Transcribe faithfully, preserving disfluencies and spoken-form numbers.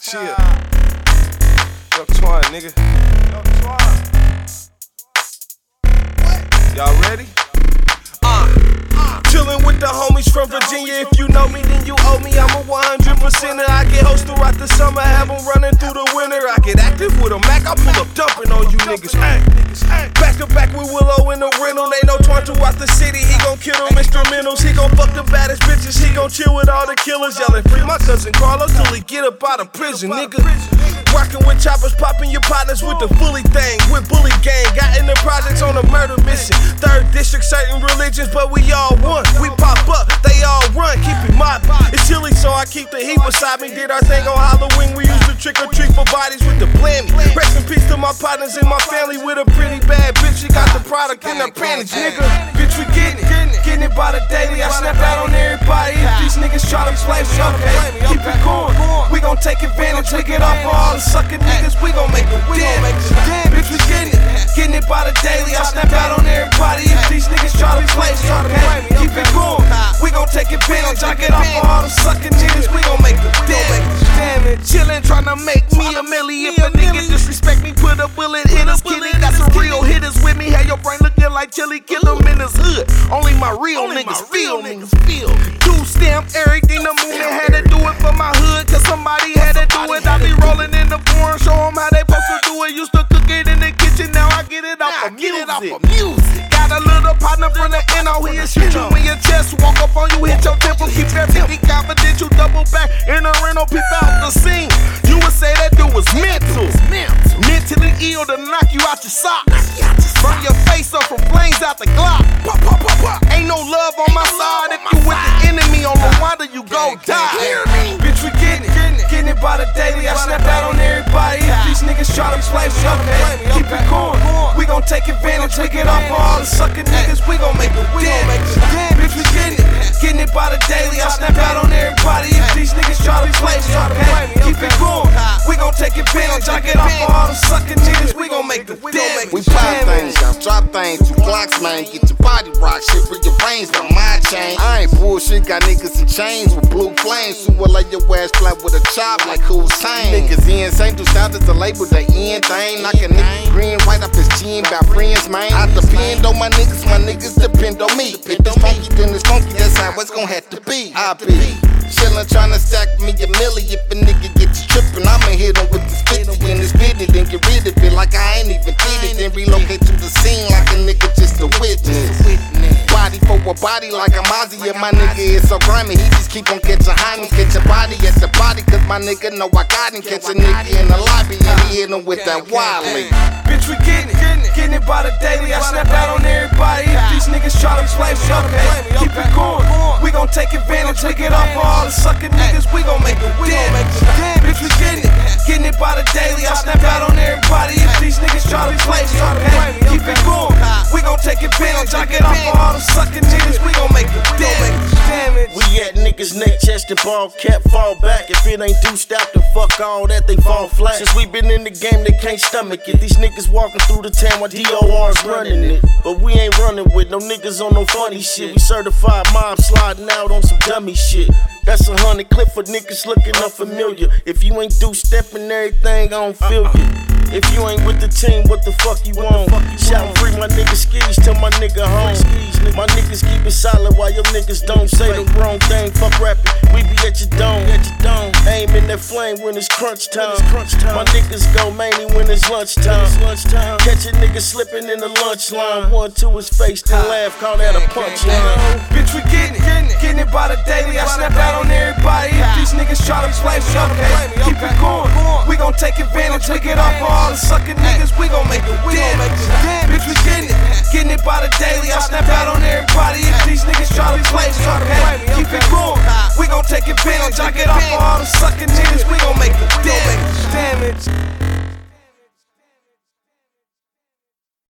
Chill. Yo, Twine, nigga. Yo, Twine. What? Y'all ready? Uh, uh. Chillin' with the homies from Virginia. If you know me, then you owe me. I'm a one hundred percenter. I get hosts throughout the summer, have them running through the winter. I get active with a Mac, I pull up dumping on you niggas. Ay. Back to back with Willow in the rental. They know Twine throughout the city. He gon' kill them instrumentals. He gon' fuck the baddest bitches. He gon' chill with all the killers. Yelling free my cousin Carlos till he get up out of prison, nigga. Rockin' with choppers, poppin' your partners with the fully thing. With bully gang, got in the projects on a murder mission. Third district, certain religions, but we all one. We pop up, they all run, keep it mobbin'. It's chilly, so I keep the heat beside me. Did our thing on Halloween, we used to trick or treat for bodies with the blammy. Rest in peace to my partners and my family with a pretty bad bitch. She got the product in her panties, nigga. Bitch, we gettin' it, gettin' it by the daily. I snap out on everybody. If these niggas try to play me, okay, keep it going. We gon' take advantage, we get off all the suckin' niggas, we gon' make it damn. Bitch, we gettin' it, gettin' it by the daily. I snap out on everybody. If these niggas try to play me, okay, keep it going. We gon' take advantage, I get off all the suckin' niggas, we gon' make it damn. Chillin', tryna make me a milli. If a nigga disrespect me, put a bullet in his kitty. Got some real hitters with me. Have your brain looking like chili, kill him in his hood. Only my real niggas feel me. Two stamp everything the movement had to do it for my hood, cause somebody had to do it. I be rolling in the foreign, show them how they supposed to do it. Used to cook it in the kitchen, now I get it off of music. Got a little partner from the N O, he'll shoot you in your chest, walk up on you, hit your temple, keep everything confidential, double back in the rental, peep out the scene. You would say that dude was mental, mentally ill to knock you out your socks, burn your face up from flames out the Glock. Ain't no love on my side if you with the enemy on the water, you gon' die. Bitch, we gettin' it, gettin' it by the daily. I snap out on everybody. If these niggas try to play me, okay, keep it going. We gon' take advantage, we get off all the suckin' niggas, we gon' make it damn. Bitch, we gettin' it, gettin' it by the daily. I snap out on everybody. If these niggas try to play me, okay, keep it going. We gon' take advantage, I get off all the suckin' niggas, we gon' make it damn. We pop things, y'all drop things, two Glocks, man. Get your body rock, shit for your brains, on my chain. I ain't bullshit, got niggas in chains with blue flames. Who will lay your ass flat with a chop like Hussein. Niggas insane, do sound as the label, the end thing. Knock a nigga green right off his chin by friends, man. I depend on my niggas, my niggas depend on me. If it's funky, then it's funky, that's how it's gon' have to be. I be chillin', tryna stack me a milli. If a nigga get you trippin', I'ma hit him with this fifty and this fifty, then get rid of it like I ain't even did it. Then relocate to the scene like a nigga just a witness. Body for a body like I'm Ozzy, and my nigga is so grimy. He just keep on catchin' homies, catch a body at the body, cause my nigga know I got him. Catch a nigga in the lobby and he hit him with that Wiley. Bitch, we gettin' it, gettin' it by the daily. I snap out on everybody. If these niggas try to play me, okay, keep it going. We gon' take advantage, we get off all the suckin' niggas, we gon' make it damn. Bitch, we gettin' it, gettin' it by the daily. I snap out on everybody. If these niggas try to play me, okay, keep it going. We gon' take advantage, I get off all the suckin' niggas, we gon' make it damn. We at niggas neck, chest and ball cap, fall back. If it ain't deuced out, then fuck all that, they fall flat. Since we been in the game, they can't stomach it. These niggas walking through the town while D O R's running it. But we ain't running with no niggas on no funny shit. We certified mob sliding out on some dummy shit. That's a hundred clip for niggas looking unfamiliar. If you ain't do stepping everything, I don't feel you. If you ain't with the team, what the fuck you want? Shout free my niggas skis till my nigga home. My niggas keep it solid while your niggas don't say the wrong thing. Fuck rapping, we be at your dome. Aim in that flame when it's crunch time. My niggas go mainly when it's lunchtime. Catch a nigga slipping in the lunch line. One to his face, then laugh, call that a punchline. Bitch, we gettin' it, gettin' it by the daily. I snap out on everybody. If these niggas try to play me, okay, keep it going. We gon' take advantage, we get off all the suckin' niggas, we gon' make it damn. Bitch, we gettin' it, gettin' it by the daily. I snap out on everybody. If these niggas try to play me, okay, keep it going. We gon' take advantage, I get off all the suckin' niggas, we gon' make it damn.